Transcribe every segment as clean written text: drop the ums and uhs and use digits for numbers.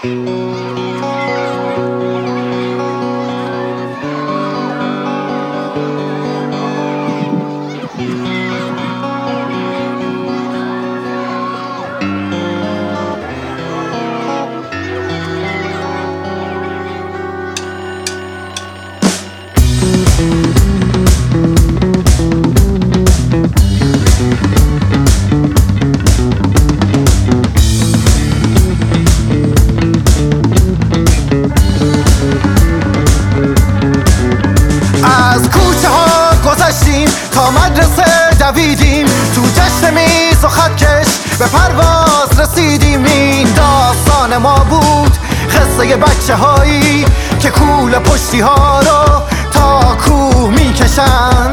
تا مدرسه دویدیم، تو جشن میز و خطکش به پرواز رسیدیم. این داستان ما بود، قصه بچه هایی که کول پشتی ها رو تا کوه میکشن.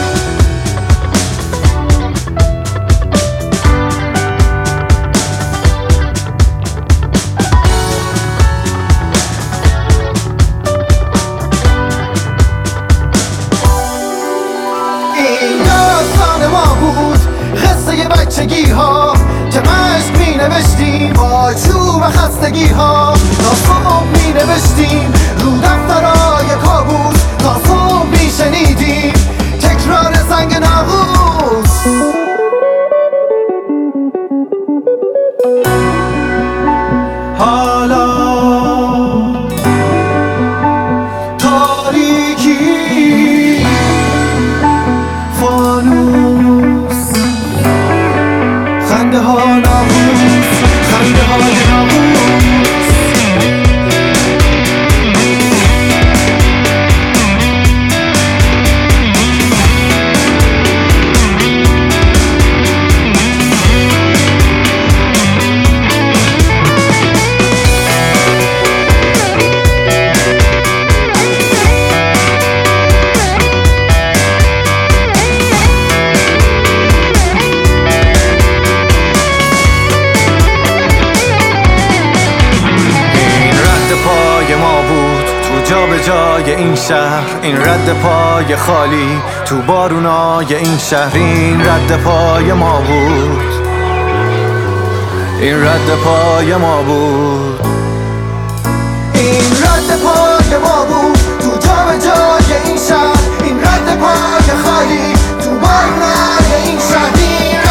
بچگی ها که مشق می نوشتیم با چوب خستگی ها، تا صبح می نوشتیم رو دفترای کابوس، تا صبح می شنیدیم تکرار زنگ ناقوس. حالا تاریکی فانوس، خنده ها ناموس، خنده های ناموس. جا به جای این شهر، این رد پای خالی تو بارونای این شهر، این رد پای ما بود، این رد پای ما بود، این رد پای ما بود تو جا به جای این شهر، این رد پای خالی تو بارونای این شهر، این